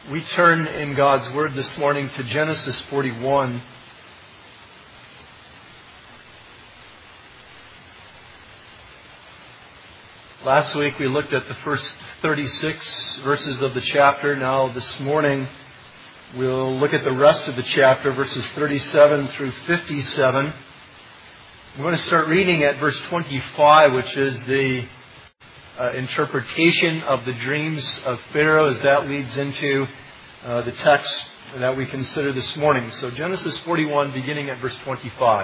We turn in God's Word this morning to Genesis 41. Last week we looked at the first 36 verses of the chapter. Now this morning we'll look at the rest of the chapter, verses 37 through 57. We're going to start reading at verse 25, which is the interpretation of the dreams of Pharaoh as that leads into the text that we consider this morning. So Genesis 41, beginning at verse 25.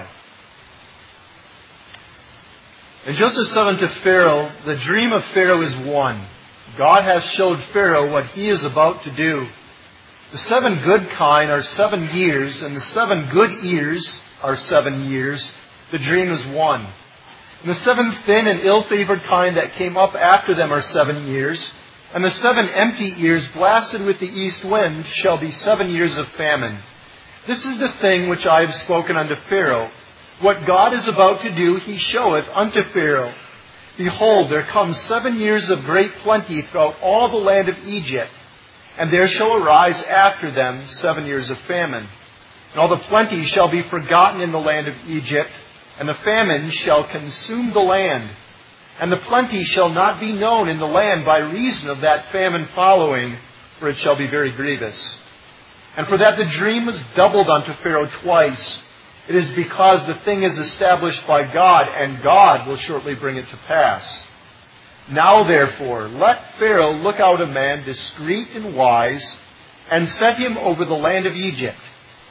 And Joseph said unto Pharaoh, the dream of Pharaoh is one. God has showed Pharaoh what he is about to do. The 7 good kine are 7 years, and the 7 good ears are 7 years. The dream is one. And the 7 thin and ill-favored kine that came up after them are 7 years. And the 7 empty ears blasted with the east wind shall be 7 years of famine. This is the thing which I have spoken unto Pharaoh. What God is about to do, he showeth unto Pharaoh. Behold, there come 7 years of great plenty throughout all the land of Egypt. And there shall arise after them 7 years of famine. And all the plenty shall be forgotten in the land of Egypt, and the famine shall consume the land. And the plenty shall not be known in the land by reason of that famine following, for it shall be very grievous. And for that the dream was doubled unto Pharaoh twice, it is because the thing is established by God, and God will shortly bring it to pass. Now therefore, let Pharaoh look out a man discreet and wise, and set him over the land of Egypt.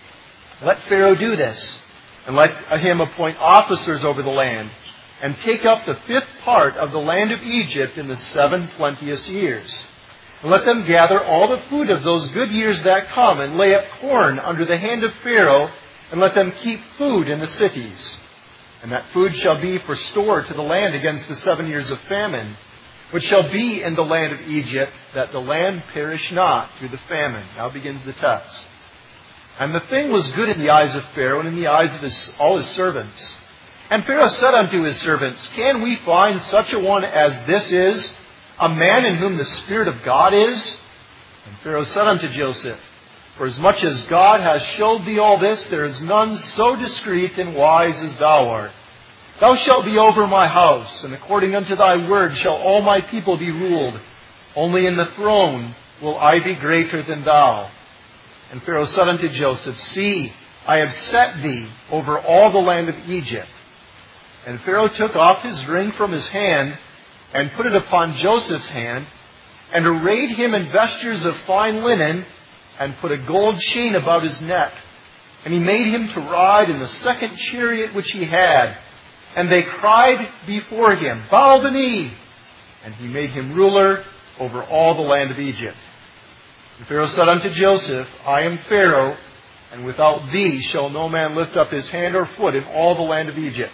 Let Pharaoh do this, and let him appoint officers over the land, and take up the 5th part of the land of Egypt in the 7 plenteous years. And let them gather all the food of those good years that come, and lay up corn under the hand of Pharaoh, and let them keep food in the cities. And that food shall be for store to the land against the 7 years of famine, which shall be in the land of Egypt, that the land perish not through the famine. Now begins the text. And the thing was good in the eyes of Pharaoh, and in the eyes of all his servants. And Pharaoh said unto his servants, Can we find such a one as this is, a man in whom the Spirit of God is? And Pharaoh said unto Joseph, For as much as God has showed thee all this, there is none so discreet and wise as thou art. Thou shalt be over my house, and according unto thy word shall all my people be ruled. Only in the throne will I be greater than thou. And Pharaoh said unto Joseph, See, I have set thee over all the land of Egypt. And Pharaoh took off his ring from his hand, and put it upon Joseph's hand, and arrayed him in vestures of fine linen, and put a gold chain about his neck. And he made him to ride in the 2nd chariot which he had. And they cried before him, Bow the knee! And he made him ruler over all the land of Egypt. And Pharaoh said unto Joseph, I am Pharaoh, and without thee shall no man lift up his hand or foot in all the land of Egypt.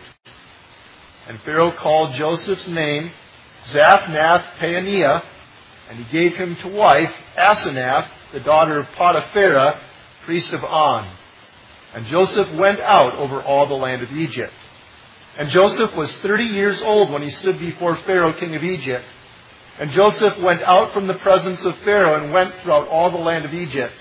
And Pharaoh called Joseph's name Zaphnath-Paaneah, and he gave him to wife Asenath, the daughter of Potipharah, priest of On. And Joseph went out over all the land of Egypt. And Joseph was 30 years old when he stood before Pharaoh, king of Egypt. And Joseph went out from the presence of Pharaoh and went throughout all the land of Egypt.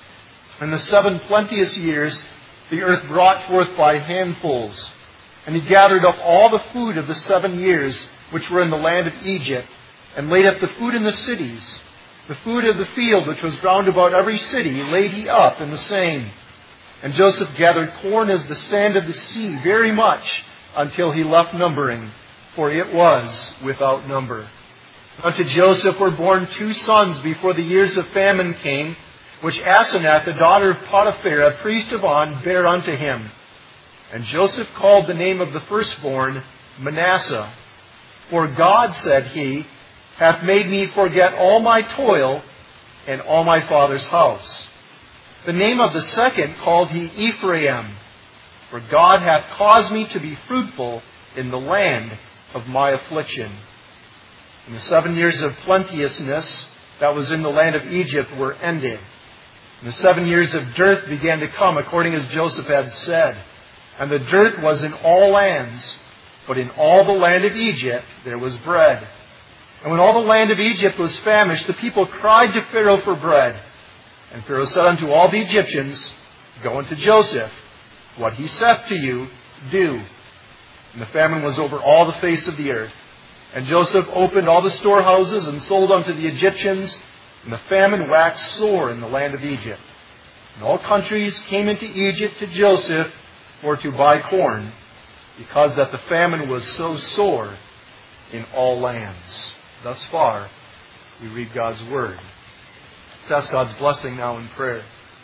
In the 7 plenteous years, the earth brought forth by handfuls. And he gathered up all the food of the 7 years which were in the land of Egypt, and laid up the food in the cities. The food of the field which was round about every city laid he up in the same. And Joseph gathered corn as the sand of the sea, very much, until he left numbering, for it was without number. Unto Joseph were born 2 sons before the years of famine came, which Asenath, the daughter of Potipharah, priest of On, bare unto him. And Joseph called the name of the firstborn Manasseh. For God, said he, hath made me forget all my toil and all my father's house. The name of the second called he Ephraim. For God hath caused me to be fruitful in the land of my affliction. And the 7 years of plenteousness that was in the land of Egypt were ended. And the 7 years of dearth began to come, according as Joseph had said. And the dearth was in all lands, but in all the land of Egypt there was bread. And when all the land of Egypt was famished, the people cried to Pharaoh for bread. And Pharaoh said unto all the Egyptians, Go unto Joseph. What he saith to you, do. And the famine was over all the face of the earth. And Joseph opened all the storehouses and sold unto the Egyptians. And the famine waxed sore in the land of Egypt. And all countries came into Egypt to Joseph for to buy corn, because that the famine was so sore in all lands. Thus far, we read God's Word. Let's ask God's blessing now in prayer.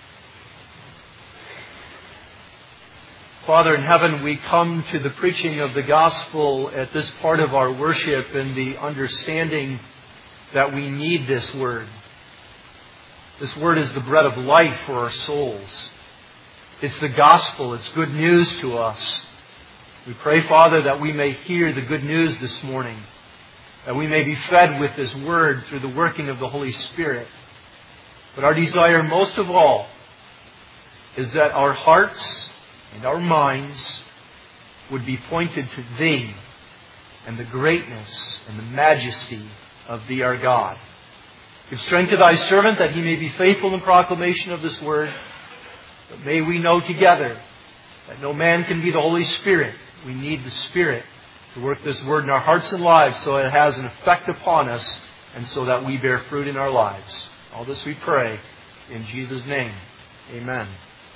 Father in heaven, we come to the preaching of the gospel at this part of our worship in the understanding that we need this Word. This Word is the bread of life for our souls. It's the gospel. It's good news to us. We pray, Father, that we may hear the good news this morning, that we may be fed with this Word through the working of the Holy Spirit. But our desire most of all is that our hearts and our minds would be pointed to Thee and the greatness and the majesty of Thee, our God. Give strength to Thy servant that he may be faithful in proclamation of this Word. But may we know together that no man can be the Holy Spirit. We need the Spirit to work this Word in our hearts and lives so it has an effect upon us and so that we bear fruit in our lives. All this we pray in Jesus' name. Amen.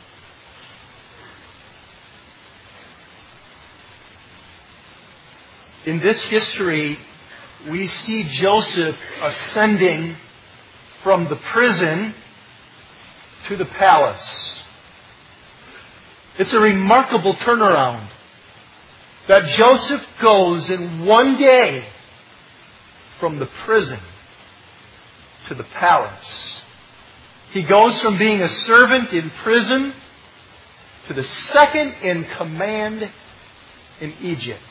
In this history, we see Joseph ascending from the prison to the palace. It's a remarkable turnaround that Joseph goes in one day from the prison to the palace. He goes from being a servant in prison to the second in command in Egypt.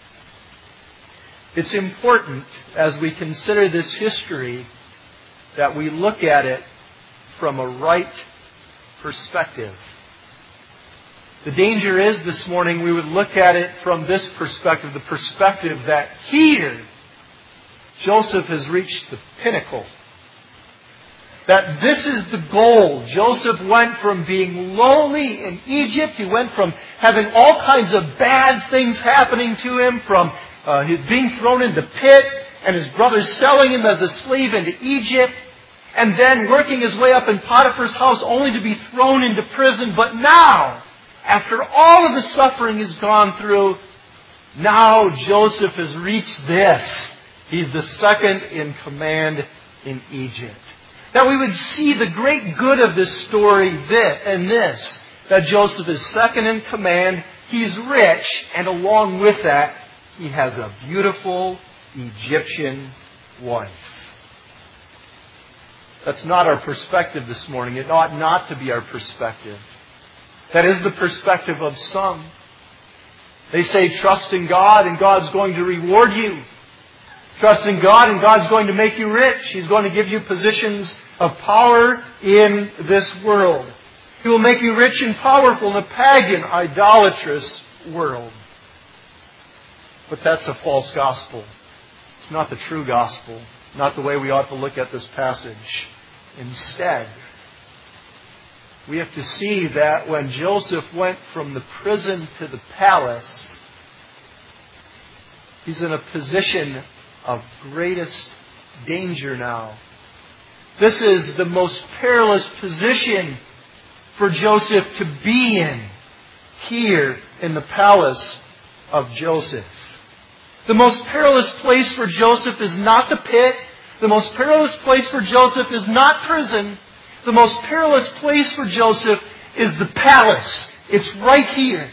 It's important as we consider this history that we look at it from a right perspective. The danger is this morning we would look at it from this perspective, the perspective that here Joseph has reached the pinnacle. That this is the goal. Joseph went from being lowly in Egypt. He went from having all kinds of bad things happening to him, from being thrown into the pit and his brothers selling him as a slave into Egypt, and then working his way up in Potiphar's house only to be thrown into prison. But now, after all of the suffering he's gone through, now Joseph has reached this. He's the second in command in Egypt. That we would see the great good of this story that Joseph is second in command, he's rich, and along with that, he has a beautiful Egyptian wife. That's not our perspective this morning. It ought not to be our perspective. That is the perspective of some. They say, trust in God and God's going to reward you. Trust in God and God's going to make you rich. He's going to give you positions of power in this world. He will make you rich and powerful in a pagan, idolatrous world. But that's a false gospel. It's not the true gospel. Not the way we ought to look at this passage. Instead, we have to see that when Joseph went from the prison to the palace, he's in a position of greatest danger now. This is the most perilous position for Joseph to be in here in the palace of Joseph. The most perilous place for Joseph is not the pit. The most perilous place for Joseph is not prison. The most perilous place for Joseph is the palace. It's right here.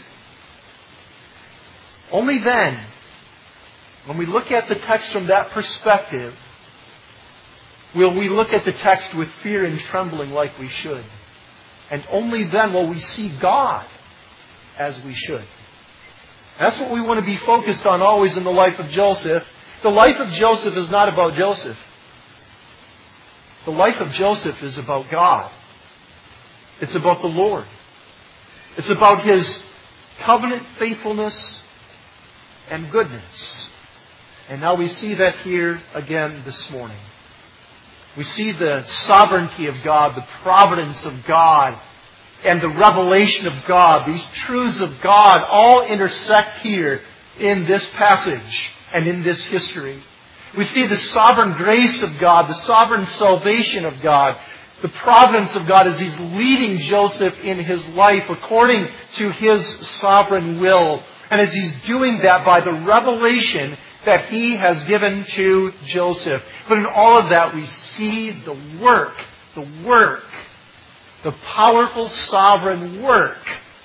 Only then, when we look at the text from that perspective, will we look at the text with fear and trembling like we should. And only then will we see God as we should. That's what we want to be focused on always in the life of Joseph. The life of Joseph is not about Joseph. The life of Joseph is about God. It's about the Lord. It's about His covenant faithfulness and goodness. And now we see that here again this morning. We see the sovereignty of God, the providence of God, and the revelation of God. These truths of God all intersect here in this passage and in this history. We see the sovereign grace of God, the sovereign salvation of God, the providence of God as He's leading Joseph in his life according to His sovereign will. And as He's doing that by the revelation that He has given to Joseph. But in all of that we see the work, the powerful sovereign work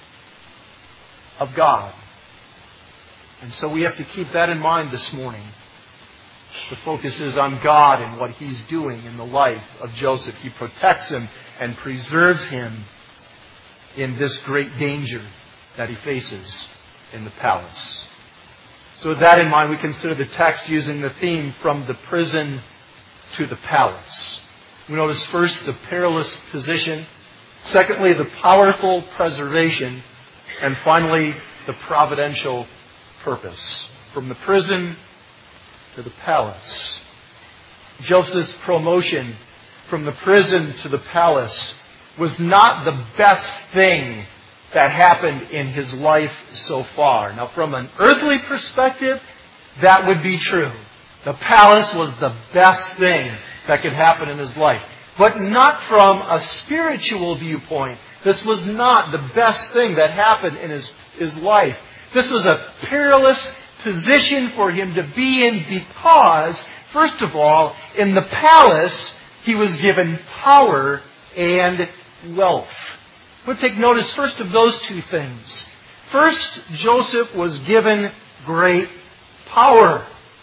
of God. And so we have to keep that in mind this morning. The focus is on God and what He's doing in the life of Joseph. He protects him and preserves him in this great danger that he faces in the palace. So with that in mind, we consider the text using the theme from the prison to the palace. We notice first the perilous position, secondly the powerful preservation, and finally the providential purpose. From the prison to the palace. Joseph's promotion from the prison to the palace was not the best thing that happened in his life so far. Now, from an earthly perspective, that would be true. The palace was the best thing that could happen in his life. But not from a spiritual viewpoint. This was not the best thing that happened in his life. This was a perilous position for him to be in because, first of all, in the palace, he was given power and wealth. We'll take notice first of those two things. First, Joseph was given great power.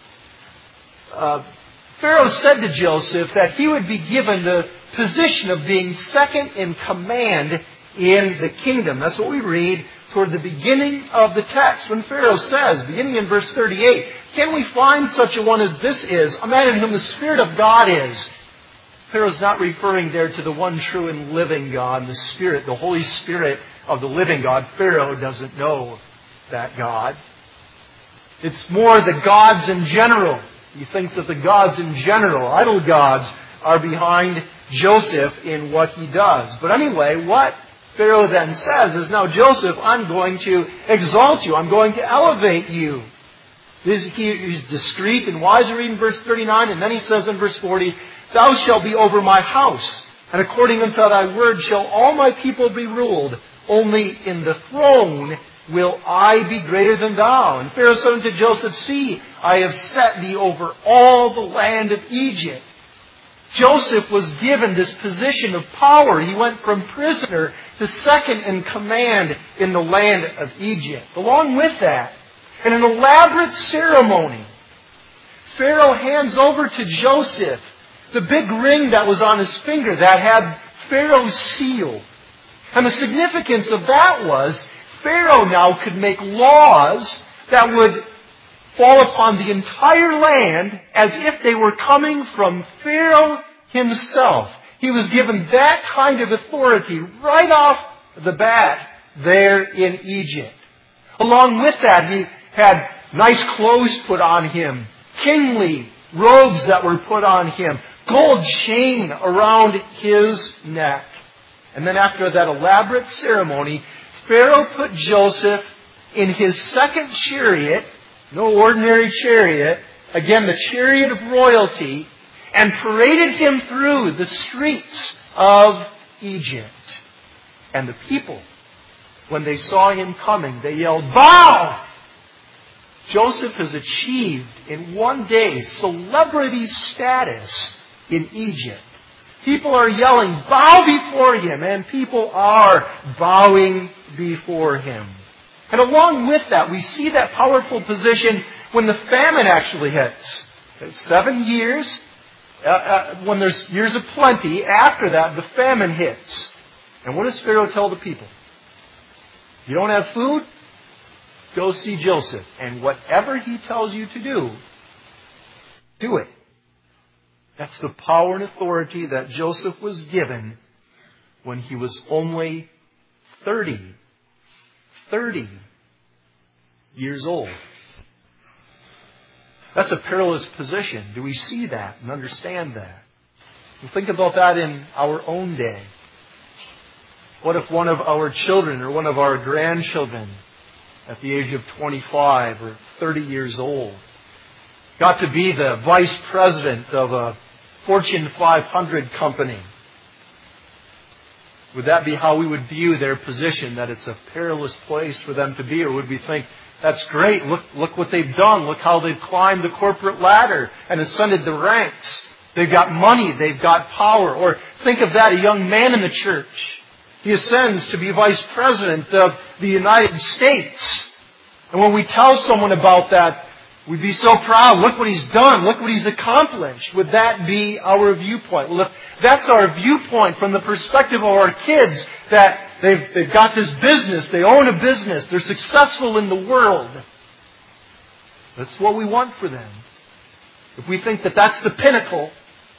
Pharaoh said to Joseph that he would be given the position of being second in command in the kingdom. That's what we read toward the beginning of the text. When Pharaoh says, beginning in verse 38, "Can we find such a one as this is, a man in whom the Spirit of God is?" Pharaoh's not referring there to the one true and living God, the Spirit, the Holy Spirit of the living God. Pharaoh doesn't know that God. It's more the gods in general. He thinks that the gods in general, idol gods, are behind Joseph in what he does. But anyway, what Pharaoh then says is, "Now Joseph, I'm going to exalt you. I'm going to elevate you." He's discreet and wise. We read in verse 39, and then he says in verse 40, "Thou shalt be over my house, and according unto thy word shall all my people be ruled. Only in the throne will I be greater than thou." And Pharaoh said unto Joseph, "See, I have set thee over all the land of Egypt." Joseph was given this position of power. He went from prisoner to second in command in the land of Egypt. Along with that, in an elaborate ceremony, Pharaoh hands over to Joseph the big ring that was on his finger that had Pharaoh's seal. And the significance of that was Pharaoh now could make laws that would fall upon the entire land as if they were coming from Pharaoh himself. He was given that kind of authority right off the bat there in Egypt. Along with that, he had nice clothes put on him, kingly robes that were put on him, gold chain around his neck. And then after that elaborate ceremony, Pharaoh put Joseph in his second chariot, no ordinary chariot, again the chariot of royalty, and paraded him through the streets of Egypt. And the people, when they saw him coming, they yelled, "Bow!" Joseph has achieved in one day celebrity status in Egypt. People are yelling, "Bow before him," and people are bowing before him. And along with that, we see that powerful position when the famine actually hits. 7 years, when there's years of plenty, after that, the famine hits. And what does Pharaoh tell the people? You don't have food? Go see Joseph. And whatever he tells you to do it. That's the power and authority that Joseph was given when he was only 30 years old. That's a perilous position. Do we see that and understand that? And think about that in our own day. What if one of our children or one of our grandchildren at the age of 25 or 30 years old got to be the vice president of a Fortune 500 company? Would that be how we would view their position, that it's a perilous place for them to be? Or would we think, that's great, look what they've done, look how they've climbed the corporate ladder and ascended the ranks. They've got money, they've got power. Or think of that, a young man in the church. He ascends to be vice president of the United States. And when we tell someone about that, we'd be so proud. Look what he's done. Look what he's accomplished. Would that be our viewpoint? Well, if that's our viewpoint from the perspective of our kids, that they've got this business, they own a business, they're successful in the world, that's what we want for them. If we think that that's the pinnacle,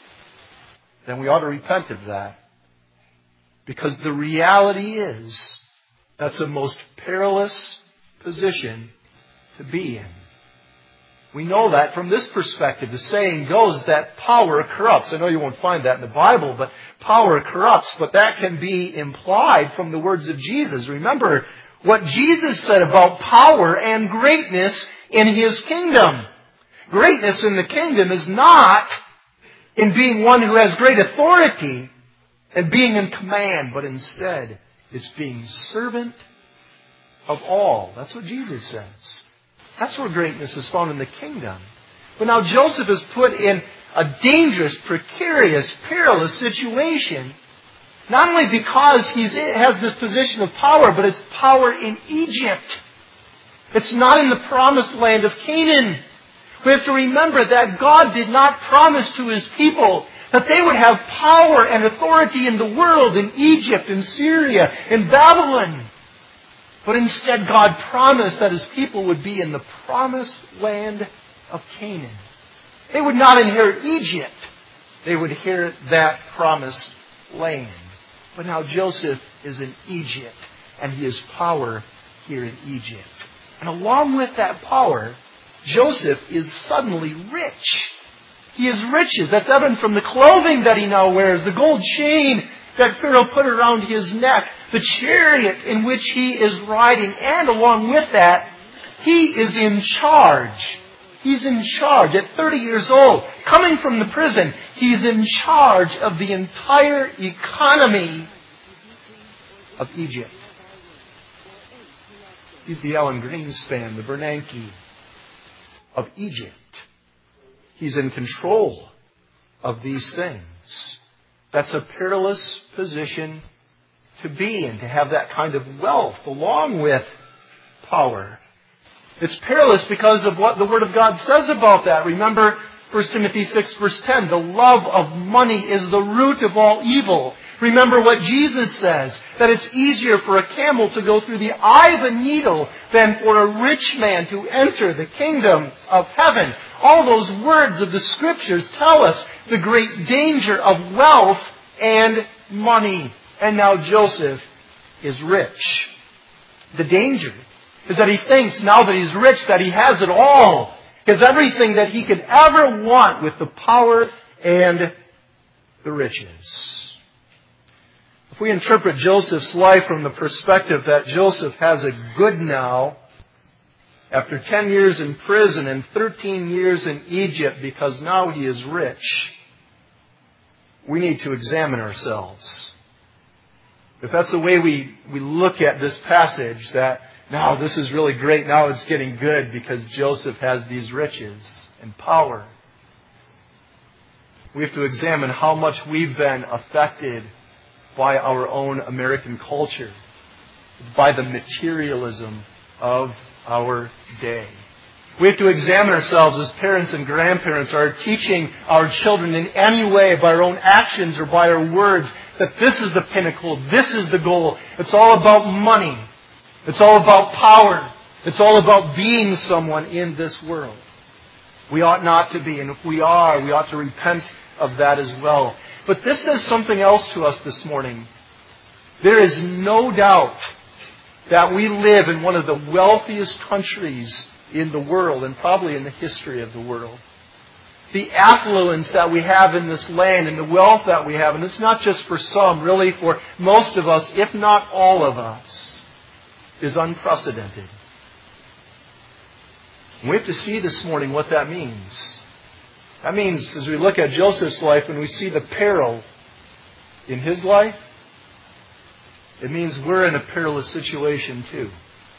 then we ought to repent of that. Because the reality is, that's a most perilous position to be in. We know that from this perspective. The saying goes that power corrupts. I know you won't find that in the Bible, but power corrupts. But that can be implied from the words of Jesus. Remember what Jesus said about power and greatness in His kingdom. Greatness in the kingdom is not in being one who has great authority and being in command, but instead it's being servant of all. That's what Jesus says. That's where greatness is found in the kingdom. But now Joseph is put in a dangerous, precarious, perilous situation. Not only because he has this position of power, but it's power in Egypt. It's not in the promised land of Canaan. We have to remember that God did not promise to His people that they would have power and authority in the world, in Egypt, in Syria, in Babylon. But instead, God promised that His people would be in the promised land of Canaan. They would not inherit Egypt. They would inherit that promised land. But now Joseph is in Egypt, and he has power here in Egypt. And along with that power, Joseph is suddenly rich. He has riches. That's evident from the clothing that he now wears, the gold chain that Pharaoh put around his neck, the chariot in which he is riding, and along with that, he is in charge. He's in charge at 30 years old. Coming from the prison, he's in charge of the entire economy of Egypt. He's the Alan Greenspan, the Bernanke of Egypt. He's in control of these things. That's a perilous position to be in, to have that kind of wealth along with power. It's perilous because of what the Word of God says about that. Remember 1 Timothy 6 verse 10, the love of money is the root of all evil. Remember what Jesus says, that it's easier for a camel to go through the eye of a needle than for a rich man to enter the kingdom of heaven. All those words of the Scriptures tell us the great danger of wealth and money. And now Joseph is rich. The danger is that he thinks now that he's rich that he has it all. He has everything that he could ever want with the power and the riches. If we interpret Joseph's life from the perspective that Joseph has it good now, after 10 years in prison and 13 years in Egypt because now he is rich, we need to examine ourselves. If that's the way we look at this passage, that now this is really great, now it's getting good because Joseph has these riches and power, we have to examine how much we've been affected by our own American culture, by the materialism of our day. We have to examine ourselves as parents and grandparents, are teaching our children in any way by our own actions or by our words that this is the pinnacle, this is the goal. It's all about money. It's all about power. It's all about being someone in this world. We ought not to be, and if we are, we ought to repent of that as well. But this says something else to us this morning. There is no doubt that we live in one of the wealthiest countries in the world, and probably in the history of the world. the affluence that we have in this land and the wealth that we have, and it's not just for some, really for most of us, if not all of us, is unprecedented. And we have to see this morning what that means. That means, as we look at Joseph's life and we see the peril in his life, it means we're in a perilous situation too.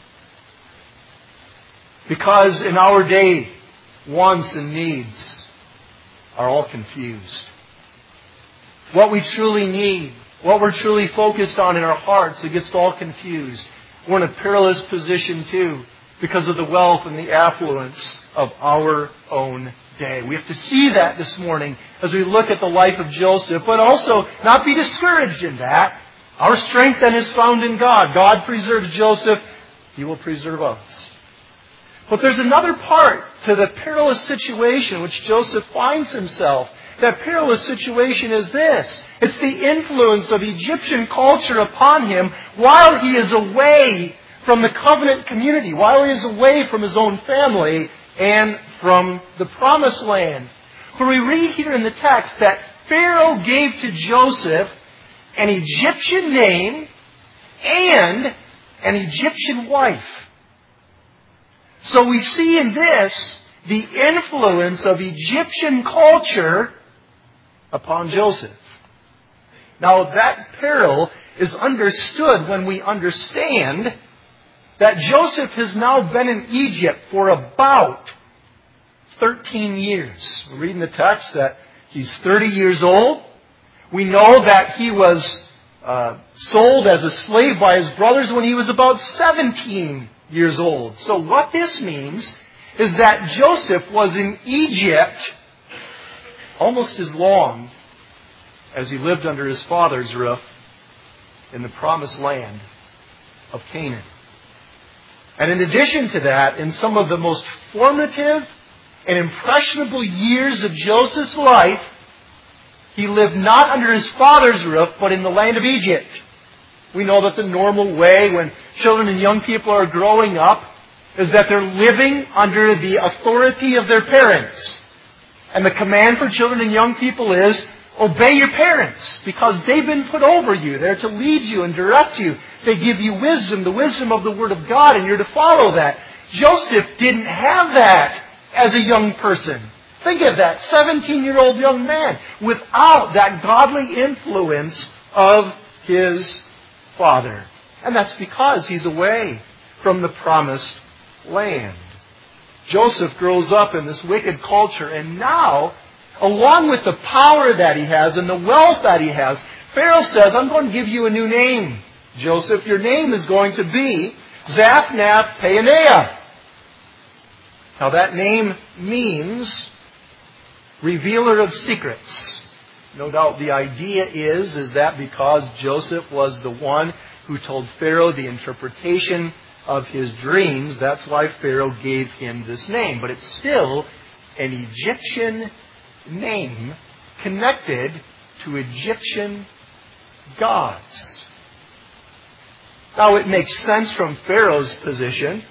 Because in our day, wants and needs are all confused. What we truly need, what we're truly focused on in our hearts, it gets all confused. We're in a perilous position too because of the wealth and the affluence of our own day. We have to see that this morning as we look at the life of Joseph, but also not be discouraged in that. Our strength then is found in God. God preserves Joseph. He will preserve us. But there's another part to the perilous situation which Joseph finds himself. That perilous situation is this. It's the influence of Egyptian culture upon him while he is away from the covenant community, while he is away from his own family and from the promised land. For we read here in the text that Pharaoh gave to Joseph an Egyptian name and an Egyptian wife. So we see in this the influence of Egyptian culture upon Joseph. Now that peril is understood when we understand that Joseph has now been in Egypt for about 13 years. We read in the text that he's 30 years old. We know that he was sold as a slave by his brothers when he was about 17 years old. So what this means is that Joseph was in Egypt almost as long as he lived under his father's roof in the promised land of Canaan. And in addition to that, in some of the most formative and impressionable years of Joseph's life, he lived not under his father's roof, but in the land of Egypt. We know that the normal way when children and young people are growing up is that they're living under the authority of their parents. And the command for children and young people is, obey your parents, because they've been put over you. They're to lead you and direct you. They give you wisdom, the wisdom of the Word of God, and you're to follow that. Joseph didn't have that as a young person. Think of that, 17-year-old young man, without that godly influence of his father. And that's because he's away from the promised land. Joseph grows up in this wicked culture, and now, along with the power that he has and the wealth that he has, Pharaoh says, I'm going to give you a new name, Joseph. Your name is going to be Zaphnath-Paaneah. Now that name means revealer of secrets. No doubt the idea is that because Joseph was the one who told Pharaoh the interpretation of his dreams, that's why Pharaoh gave him this name. But it's still an Egyptian name connected to Egyptian gods. Now it makes sense from Pharaoh's position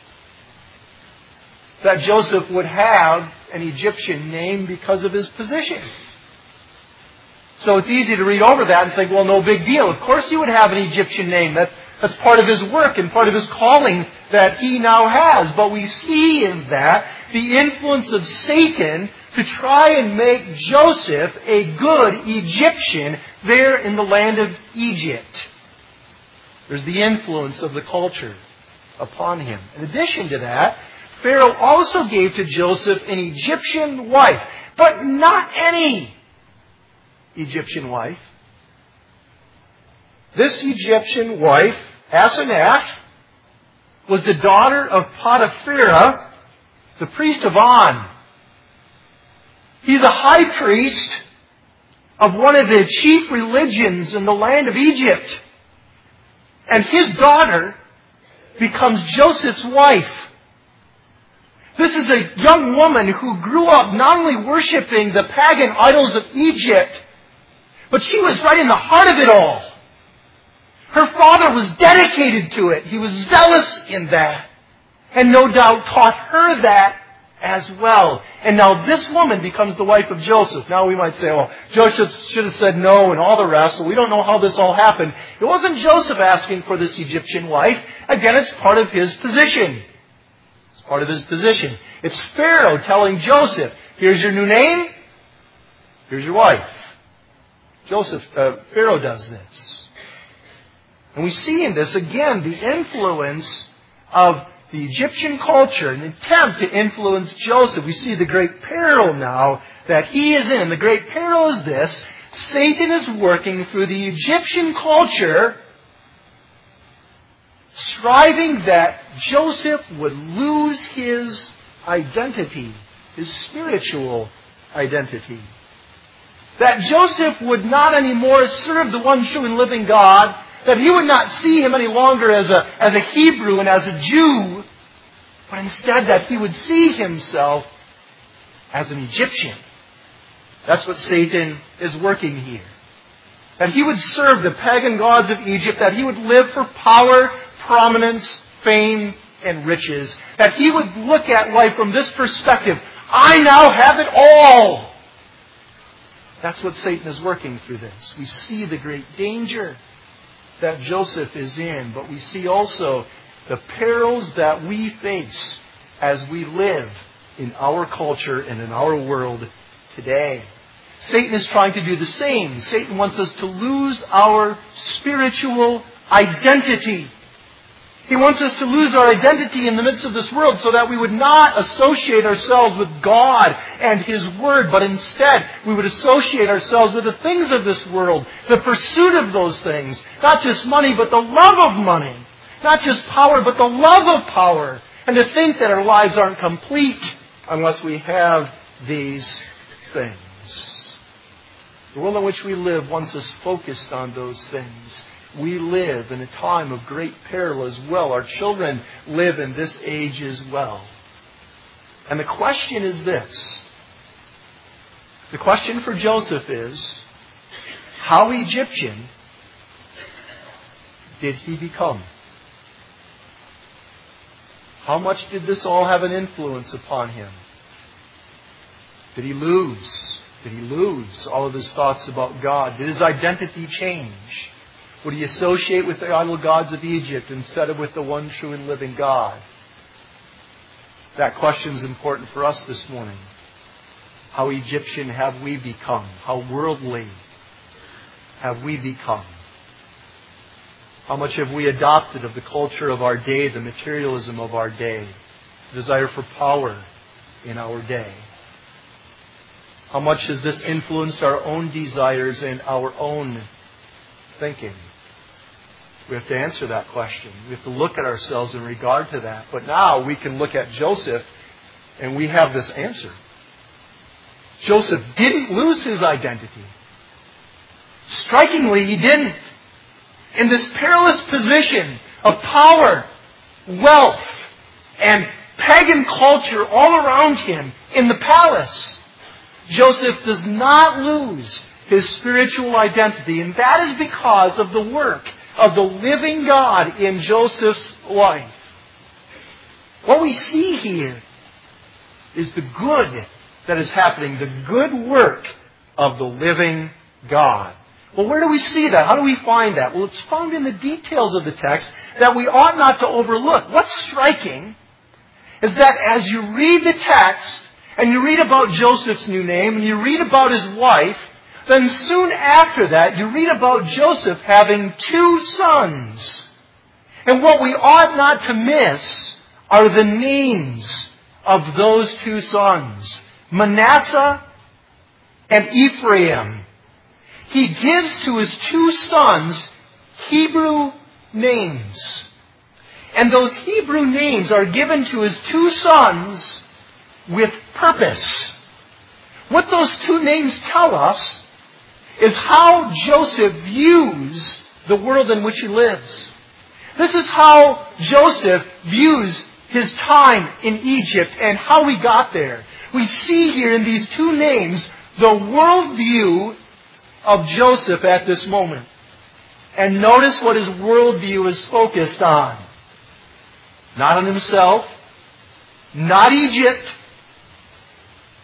that Joseph would have an Egyptian name because of his position. So it's easy to read over that and think, well, no big deal. Of course he would have an Egyptian name. That's part of his work and part of his calling that he now has. But we see in that the influence of Satan to try and make Joseph a good Egyptian there in the land of Egypt. There's the influence of the culture upon him. In addition to that, Pharaoh also gave to Joseph an Egyptian wife, but not any Egyptian wife. This Egyptian wife, Asenath, was the daughter of Potipharah, the priest of On. He's a high priest of one of the chief religions in the land of Egypt. And his daughter becomes Joseph's wife. This is a young woman who grew up not only worshiping the pagan idols of Egypt, but she was right in the heart of it all. Her father was dedicated to it. He was zealous in that. And no doubt taught her that as well. And now this woman becomes the wife of Joseph. Now we might say, well, Joseph should have said no and all the rest, so we don't know how this all happened. It wasn't Joseph asking for this Egyptian wife. Again, it's part of his position. It's part of his position. It's Pharaoh telling Joseph, here's your new name, here's your wife. Pharaoh does this. And we see in this, again, the influence of the Egyptian culture, an attempt to influence Joseph. We see the great peril now that he is in. The great peril is this: Satan is working through the Egyptian culture, striving that Joseph would lose his identity, his spiritual identity. That Joseph would not anymore serve the one true and living God, that he would not see him any longer as a Hebrew and as a Jew, but instead that he would see himself as an Egyptian. That's what Satan is working here. That he would serve the pagan gods of Egypt, that he would live for power, prominence, fame, and riches. That he would look at life from this perspective. I now have it all. That's what Satan is working through this. We see the great danger that Joseph is in, but we see also the perils that we face as we live in our culture and in our world today. Satan is trying to do the same. Satan wants us to lose our spiritual identity. He wants us to lose our identity in the midst of this world so that we would not associate ourselves with God and His Word, but instead we would associate ourselves with the things of this world, the pursuit of those things. Not just money, but the love of money. Not just power, but the love of power. And to think that our lives aren't complete unless we have these things. The world in which we live wants us focused on those things. We live in a time of great peril as well. Our children live in this age as well. And the question is this. The question for Joseph is, how Egyptian did he become? How much did this all have an influence upon him? Did he lose? Did he lose all of his thoughts about God? Did his identity change? Would he associate with the idol gods of Egypt instead of with the one true and living God? That question is important for us this morning. How Egyptian have we become? How worldly have we become? How much have we adopted of the culture of our day, the materialism of our day, the desire for power in our day? How much has this influenced our own desires and our own thinking? We have to answer that question. We have to look at ourselves in regard to that. But now we can look at Joseph and we have this answer. Joseph didn't lose his identity. Strikingly, he didn't. In this perilous position of power, wealth, and pagan culture all around him in the palace, Joseph does not lose his spiritual identity. And that is because of the work of the living God in Joseph's life. What we see here is the good that is happening, the good work of the living God. Well, where do we see that? How do we find that? Well, it's found in the details of the text that we ought not to overlook. What's striking is that as you read the text and you read about Joseph's new name and you read about his wife, then soon after that, you read about Joseph having 2 sons. And what we ought not to miss are the names of those 2 sons, Manasseh and Ephraim. He gives to his 2 sons Hebrew names. And those Hebrew names are given to his 2 sons with purpose. What those 2 names tell us is how Joseph views the world in which he lives. This is how Joseph views his time in Egypt and how he got there. We see here in these 2 names the worldview of Joseph at this moment. And notice what his worldview is focused on. Not on himself, not Egypt,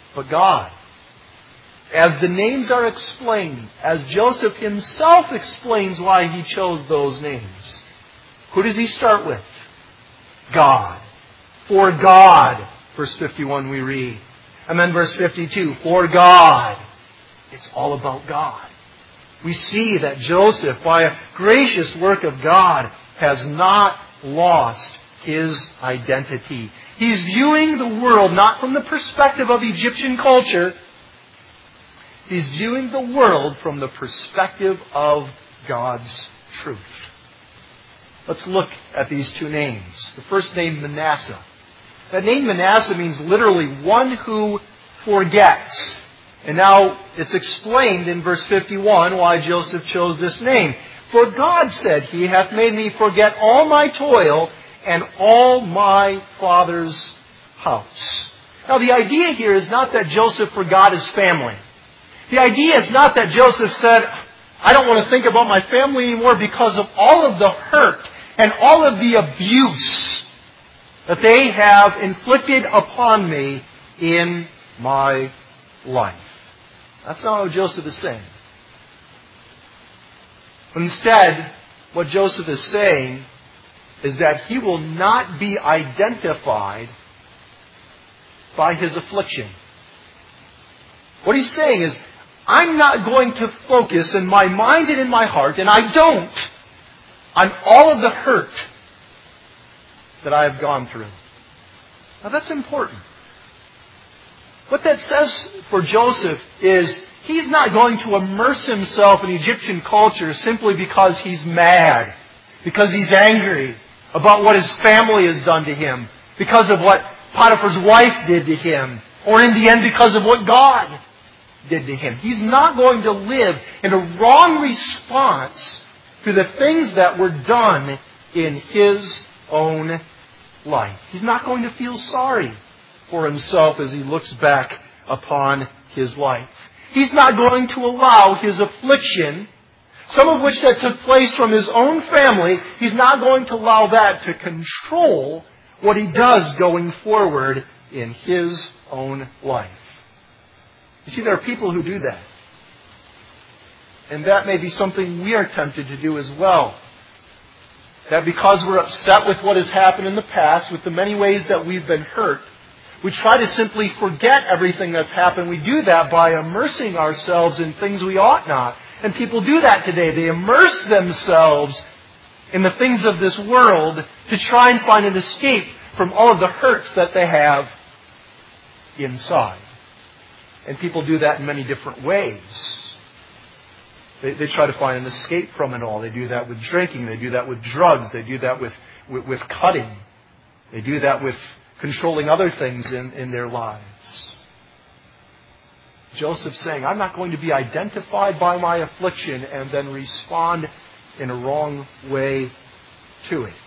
but God. As the names are explained, as Joseph himself explains why he chose those names, who does he start with? God. For God. Verse 51 we read. And then verse 52, for God. It's all about God. We see that Joseph, by a gracious work of God, has not lost his identity. He's viewing the world not from the perspective of Egyptian culture. He's viewing the world from the perspective of God's truth. Let's look at these two names. The first name, Manasseh. That name Manasseh means literally one who forgets. And now it's explained in verse 51 why Joseph chose this name. For God said, He hath made me forget all my toil and all my father's house. Now the idea here is not that Joseph forgot his family. The idea is not that Joseph said, I don't want to think about my family anymore because of all of the hurt and all of the abuse that they have inflicted upon me in my life. That's not what Joseph is saying. Instead, what Joseph is saying is that he will not be identified by his affliction. What he's saying is, I'm not going to focus in my mind and in my heart, and I don't, on all of the hurt that I have gone through. Now that's important. What that says for Joseph is he's not going to immerse himself in Egyptian culture simply because he's mad, because he's angry about what his family has done to him, because of what Potiphar's wife did to him, or in the end because of what God did to him. He's not going to live in a wrong response to the things that were done in his own life. He's not going to feel sorry for himself as he looks back upon his life. He's not going to allow his affliction, some of which that took place from his own family, he's not going to allow that to control what he does going forward in his own life. You see, there are people who do that. And that may be something we are tempted to do as well. That because we're upset with what has happened in the past, with the many ways that we've been hurt, we try to simply forget everything that's happened. We do that by immersing ourselves in things we ought not. And people do that today. They immerse themselves in the things of this world to try and find an escape from all of the hurts that they have inside. And people do that in many different ways. They try to find an escape from it all. They do that with drinking. They do that with drugs. They do that with cutting. They do that with controlling other things in their lives. Joseph's saying, I'm not going to be identified by my affliction and then respond in a wrong way to it.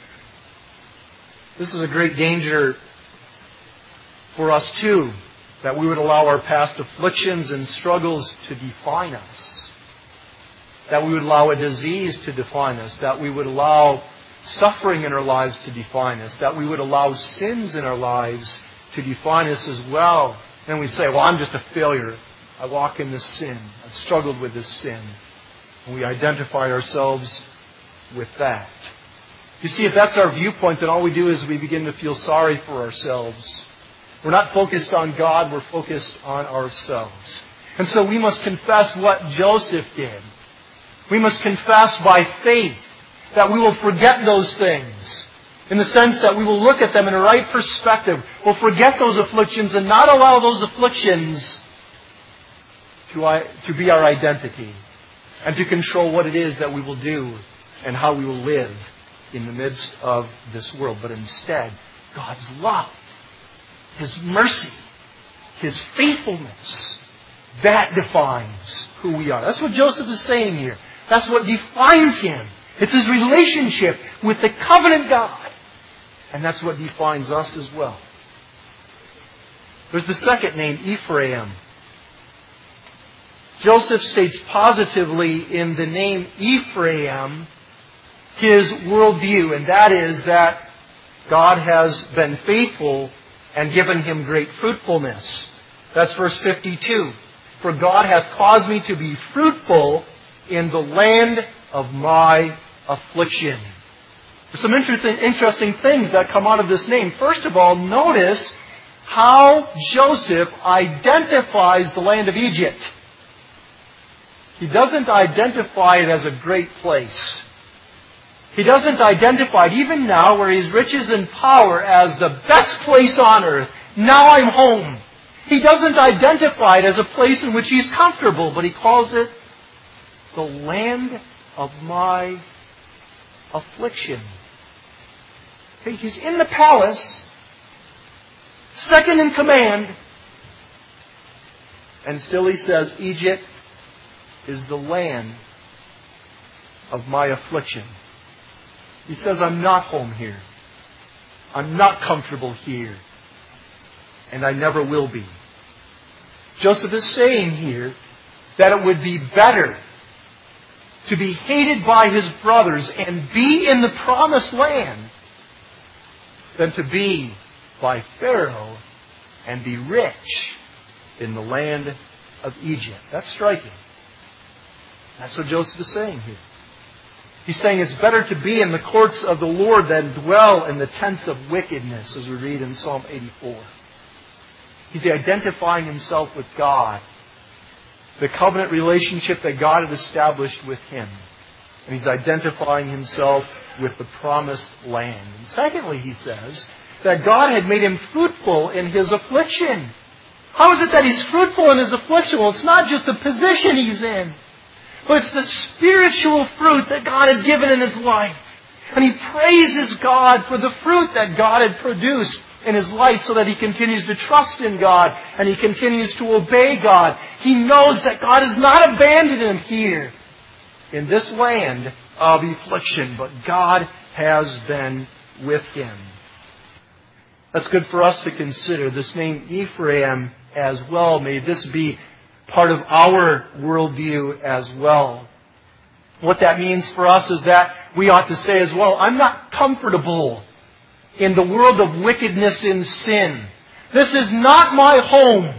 This is a great danger for us too, that we would allow our past afflictions and struggles to define us. That we would allow a disease to define us. That we would allow suffering in our lives to define us. That we would allow sins in our lives to define us as well. And we say, well, I'm just a failure. I walk in this sin. I've struggled with this sin. And we identify ourselves with that. You see, if that's our viewpoint, then all we do is we begin to feel sorry for ourselves. We're not focused on God, we're focused on ourselves. And so we must confess what Joseph did. We must confess by faith that we will forget those things. In the sense that we will look at them in a right perspective. We'll forget those afflictions and not allow those afflictions to be our identity. And to control what it is that we will do and how we will live in the midst of this world. But instead, God's love, His mercy, His faithfulness, that defines who we are. That's what Joseph is saying here. That's what defines him. It's his relationship with the covenant God. And that's what defines us as well. There's the second name, Ephraim. Joseph states positively in the name Ephraim his worldview, and that is that God has been faithful and given him great fruitfulness. That's verse 52. For God hath caused me to be fruitful in the land of my affliction. There's some interesting things that come out of this name. First of all, notice how Joseph identifies the land of Egypt. He doesn't identify it as a great place. He doesn't identify it, even now, where he's riches and power, as the best place on earth. Now I'm home. He doesn't identify it as a place in which he's comfortable, but he calls it the land of my affliction. Okay, he's in the palace, second in command, and still he says, Egypt is the land of my affliction. He says, I'm not home here. I'm not comfortable here. And I never will be. Joseph is saying here that it would be better to be hated by his brothers and be in the promised land than to be by Pharaoh and be rich in the land of Egypt. That's striking. That's what Joseph is saying here. He's saying it's better to be in the courts of the Lord than dwell in the tents of wickedness, as we read in Psalm 84. He's identifying himself with God, the covenant relationship that God had established with him. And he's identifying himself with the promised land. And secondly, he says that God had made him fruitful in his affliction. How is it that he's fruitful in his affliction? Well, it's not just the position he's in, but it's the spiritual fruit that God had given in his life. And he praises God for the fruit that God had produced in his life, so that he continues to trust in God and he continues to obey God. He knows that God has not abandoned him here in this land of affliction, but God has been with him. That's good for us to consider. This name Ephraim as well. May this be part of our worldview as well. What that means for us is that we ought to say as well, I'm not comfortable in the world of wickedness and sin. This is not my home.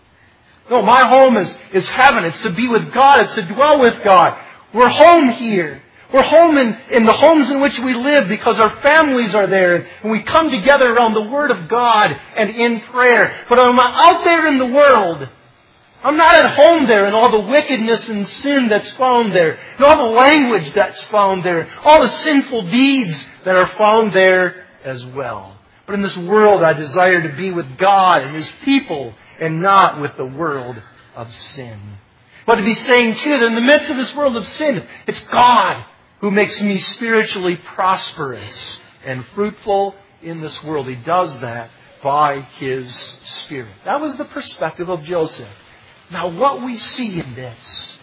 No, my home is heaven. It's to be with God. It's to dwell with God. We're home here. We're home in the homes in which we live because our families are there. And we come together around the Word of God and in prayer. But I'm out there in the world. I'm not at home there in all the wickedness and sin that's found there. And all the language that's found there. All the sinful deeds that are found there as well. But in this world, I desire to be with God and His people and not with the world of sin. But to be saying too that in the midst of this world of sin, it's God who makes me spiritually prosperous and fruitful in this world. He does that by His Spirit. That was the perspective of Joseph. Now what we see in this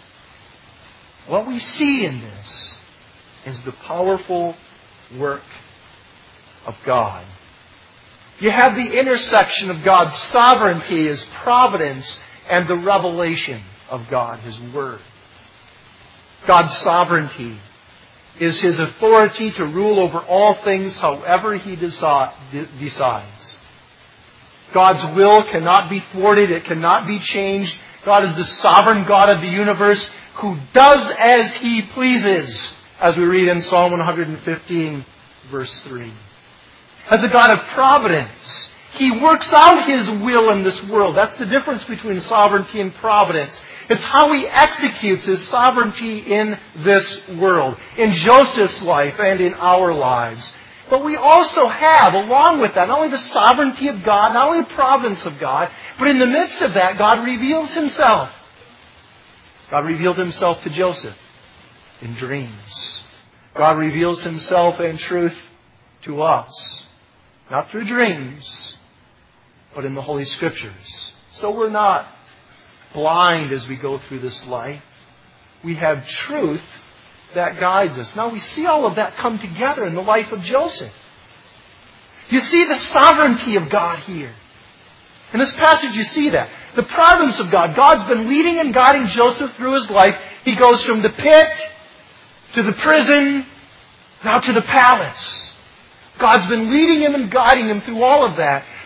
is the powerful work of God. You have the intersection of God's sovereignty, His providence, and the revelation of God, His Word. God's sovereignty is His authority to rule over all things however He decides. God's will cannot be thwarted. It cannot be changed. God is the sovereign God of the universe who does as He pleases, as we read in Psalm 115, verse 3. As a God of providence, He works out His will in this world. That's the difference between sovereignty and providence. It's how He executes His sovereignty in this world, in Joseph's life and in our lives. But we also have, along with that, not only the sovereignty of God, not only the providence of God, but in the midst of that, God reveals Himself. God revealed Himself to Joseph in dreams. God reveals Himself in truth to us. Not through dreams, but in the Holy Scriptures. So we're not blind as we go through this life. We have truth that guides us. Now we see all of that come together in the life of Joseph. You see the sovereignty of God here. In this passage you see that. The providence of God. God's been leading and guiding Joseph through his life. He goes from the pit to the prison, now to the palace. God's been leading him and guiding him through all of that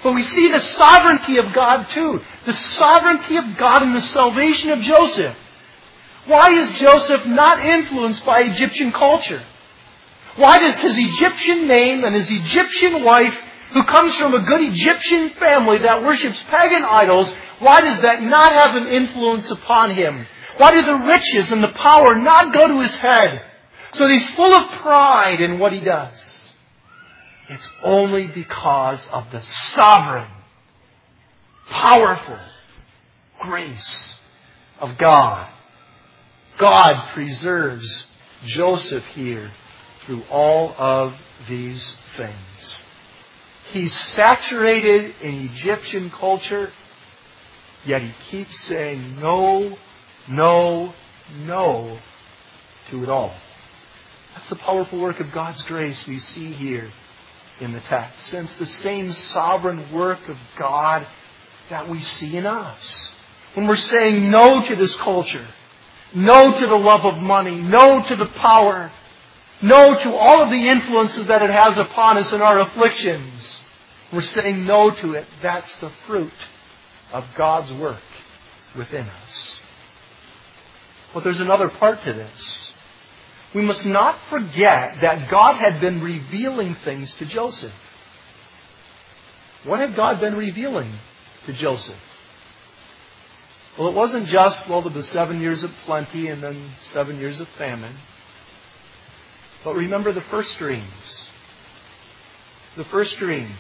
But we see the sovereignty of God too. The sovereignty of God in the salvation of Joseph. Why is Joseph not influenced by Egyptian culture? Why does his Egyptian name and his Egyptian wife, who comes from a good Egyptian family that worships pagan idols, why does that not have an influence upon him? Why do the riches and the power not go to his head? So he's full of pride in what he does. It's only because of the sovereign, powerful grace of God. God preserves Joseph here through all of these things. He's saturated in Egyptian culture, yet he keeps saying no, no, no to it all. That's the powerful work of God's grace we see here in the text. Since the same sovereign work of God that we see in us. When we're saying no to this culture, no to the love of money, no to the power, no to all of the influences that it has upon us in our afflictions, we're saying no to it. That's the fruit of God's work within us. But there's another part to this. We must not forget that God had been revealing things to Joseph. What had God been revealing to Joseph? Well, it wasn't just, there was 7 years of plenty and then 7 years of famine. But remember the first dreams. The first dreams.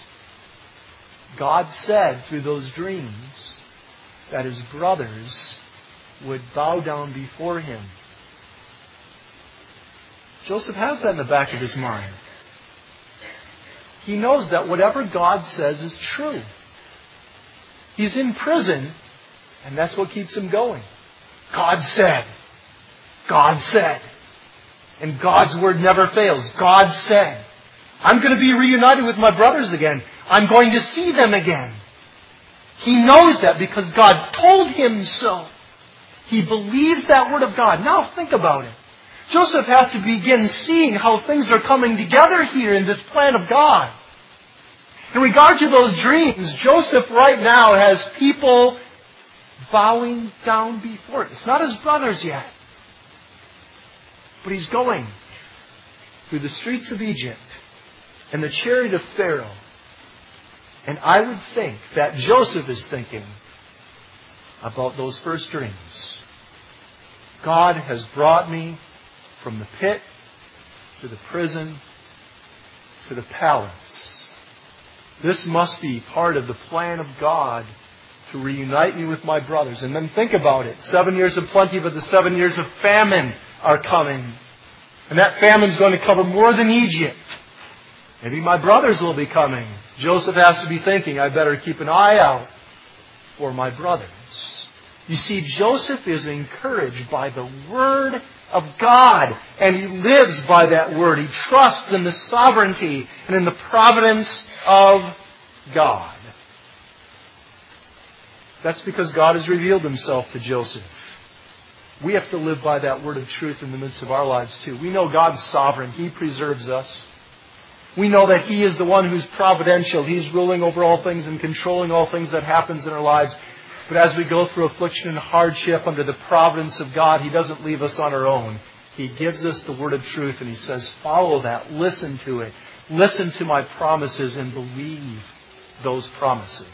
God said through those dreams that his brothers would bow down before him. Joseph has that in the back of his mind. He knows that whatever God says is true. He's in prison, and that's what keeps him going. God said. God said. And God's word never fails. God said. I'm going to be reunited with my brothers again. I'm going to see them again. He knows that because God told him so. He believes that word of God. Now think about it. Joseph has to begin seeing how things are coming together here in this plan of God. In regard to those dreams, Joseph right now has people bowing down before it. It's not his brothers yet. But he's going through the streets of Egypt and the chariot of Pharaoh. And I would think that Joseph is thinking about those first dreams. God has brought me from the pit to the prison to the palace. This must be part of the plan of God to reunite me with my brothers. And then think about it. 7 years of plenty, but the 7 years of famine are coming. And that famine is going to cover more than Egypt. Maybe my brothers will be coming. Joseph has to be thinking, I better keep an eye out for my brothers. You see, Joseph is encouraged by the Word of God. And he lives by that Word. He trusts in the sovereignty and in the providence of God. That's because God has revealed himself to Joseph. We have to live by that word of truth in the midst of our lives too. We know God's sovereign. He preserves us. We know that He is the one who's providential. He's ruling over all things and controlling all things that happens in our lives. But as we go through affliction and hardship under the providence of God, He doesn't leave us on our own. He gives us the word of truth and He says, follow that, listen to it. Listen to my promises and believe those promises.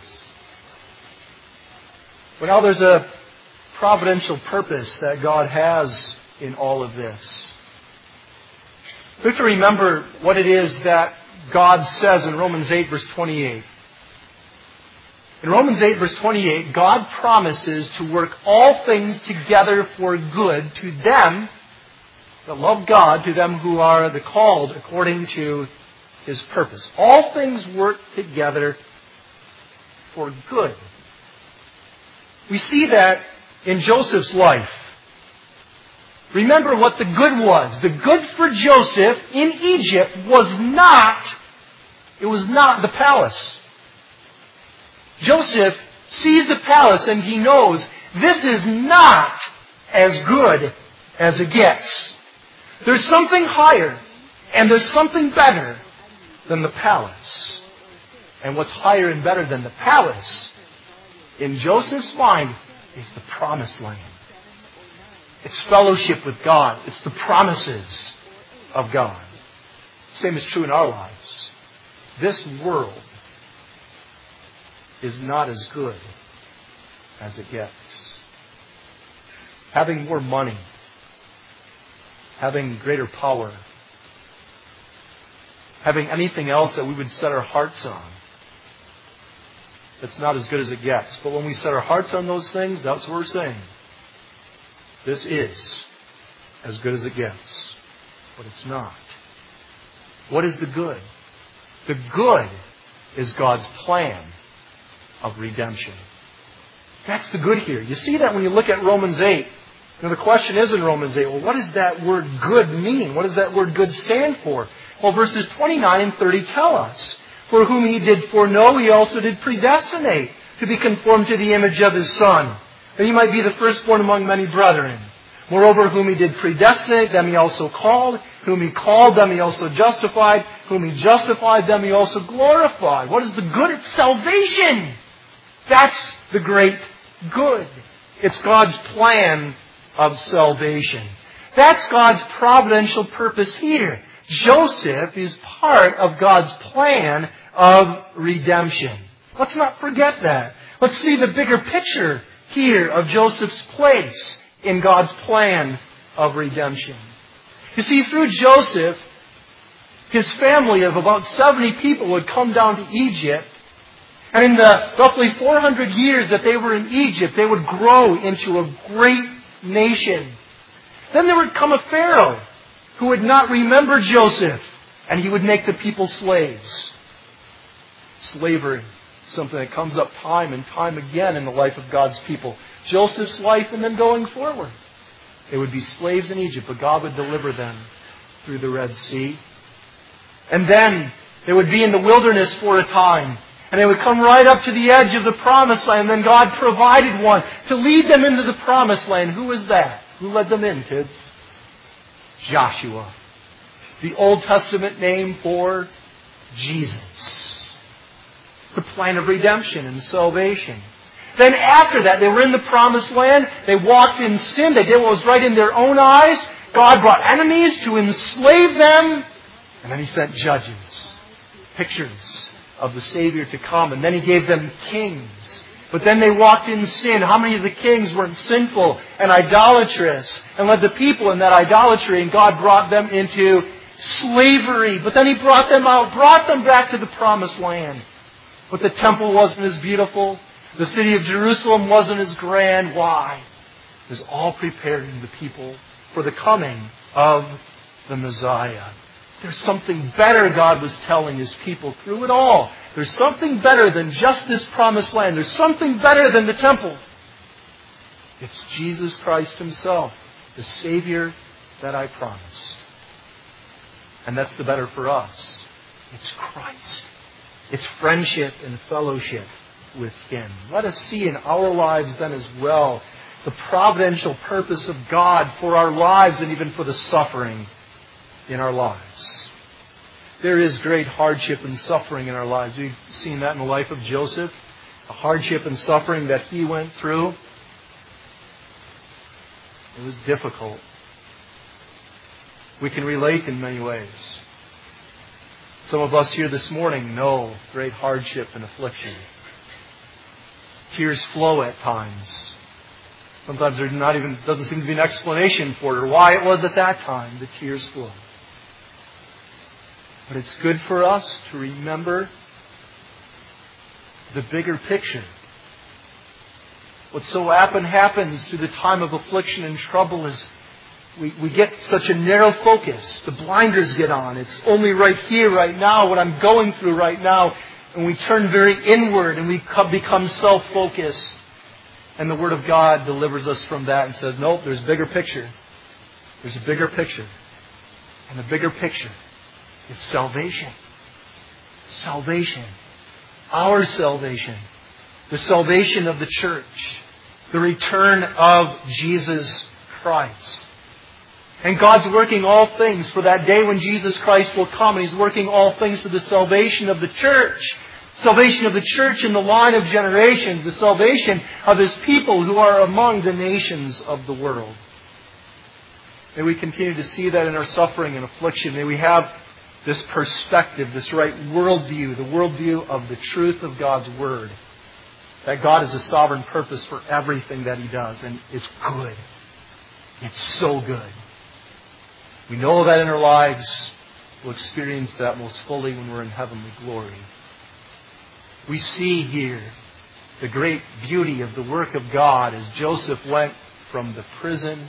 But now there's a providential purpose that God has in all of this. We have to remember what it is that God says in Romans 8 verse 28. In Romans 8 verse 28, God promises to work all things together for good to them that love God, to them who are the called according to His purpose. All things work together for good. We see that in Joseph's life. Remember what the good was. The good for Joseph in Egypt was not the palace. Joseph sees the palace and he knows this is not as good as it gets. There's something higher and there's something better than the palace. And what's higher and better than the palace, in Joseph's mind, is the promised land. It's fellowship with God. It's the promises of God. Same is true in our lives. This world is not as good as it gets. Having more money, having greater power, having anything else that we would set our hearts on, it's not as good as it gets. But when we set our hearts on those things, that's what we're saying. This is as good as it gets. But it's not. What is the good? The good is God's plan of redemption. That's the good here. You see that when you look at Romans 8. Now the question is in Romans 8, well, what does that word good mean? What does that word good stand for? Well, verses 29 and 30 tell us. For whom He did foreknow, He also did predestinate to be conformed to the image of His Son, that He might be the firstborn among many brethren. Moreover, whom He did predestinate, them He also called. Whom He called, them He also justified. Whom He justified, them He also glorified. What is the good? It's salvation. That's the great good. It's God's plan of salvation. That's God's providential purpose here. Joseph is part of God's plan of redemption. Let's not forget that. Let's see the bigger picture here of Joseph's place in God's plan of redemption. You see, through Joseph, his family of about 70 people would come down to Egypt. And in the roughly 400 years that they were in Egypt, they would grow into a great nation. Then there would come a Pharaoh who would not remember Joseph, and he would make the people slaves. Slavery, something that comes up time and time again in the life of God's people. Joseph's life and then going forward. They would be slaves in Egypt, but God would deliver them through the Red Sea. And then they would be in the wilderness for a time. And they would come right up to the edge of the promised land. And then God provided one to lead them into the promised land. Who was that? Who led them in, kids? Joshua. The Old Testament name for Jesus. The plan of redemption and salvation. Then after that, they were in the promised land. They walked in sin. They did what was right in their own eyes. God brought enemies to enslave them. And then He sent judges. Pictures of the Savior to come. And then He gave them kings. But then they walked in sin. How many of the kings weren't sinful and idolatrous and led the people in that idolatry? And God brought them into slavery. But then He brought them out, brought them back to the promised land. But the temple wasn't as beautiful. The city of Jerusalem wasn't as grand. Why? It was all preparing the people for the coming of the Messiah. There's something better God was telling His people through it all. There's something better than just this promised land. There's something better than the temple. It's Jesus Christ Himself, the Savior that I promised. And that's the better for us. It's Christ. It's friendship and fellowship with Him. Let us see in our lives then as well the providential purpose of God for our lives and even for the suffering in our lives. There is great hardship and suffering in our lives. We've seen that in the life of Joseph. The hardship and suffering that he went through. It was difficult. We can relate in many ways. Some of us here this morning know great hardship and affliction. Tears flow at times. Sometimes there doesn't seem to be an explanation for it or why it was at that time the tears flow. But it's good for us to remember the bigger picture. What so often happens through the time of affliction and trouble is we get such a narrow focus. The blinders get on. It's only right here, right now, what I'm going through right now. And we turn very inward and we become self-focused. And the Word of God delivers us from that and says, nope, there's a bigger picture. There's a bigger picture. And the bigger picture is salvation. Salvation. Our salvation. The salvation of the church. The return of Jesus Christ. And God's working all things for that day when Jesus Christ will come. And He's working all things for the salvation of the church. salvation of the church in the line of generations, the salvation of His people who are among the nations of the world. May we continue to see that in our suffering and affliction. May we have this perspective, this right worldview, the worldview of the truth of God's Word. That God has a sovereign purpose for everything that He does, and it's good. It's so good. We know that in our lives. We'll experience that most fully when we're in heavenly glory. We see here the great beauty of the work of God as Joseph went from the prison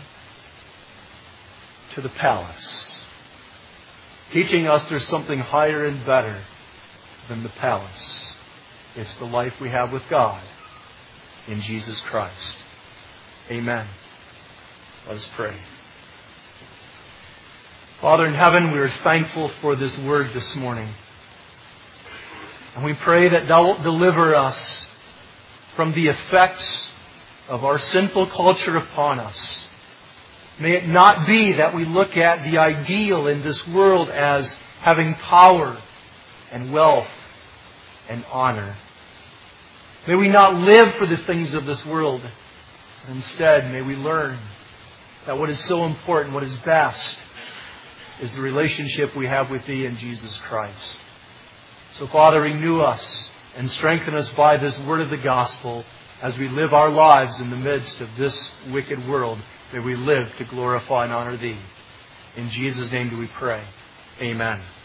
to the palace, teaching us there's something higher and better than the palace. It's the life we have with God in Jesus Christ. Amen. Let us pray. Father in heaven, we are thankful for this word this morning. And we pray that Thou wilt deliver us from the effects of our sinful culture upon us. May it not be that we look at the ideal in this world as having power and wealth and honor. May we not live for the things of this world. Instead, may we learn that what is so important, what is best, is the relationship we have with Thee in Jesus Christ. So, Father, renew us and strengthen us by this word of the gospel as we live our lives in the midst of this wicked world. May we live to glorify and honor Thee. In Jesus' name do we pray. Amen.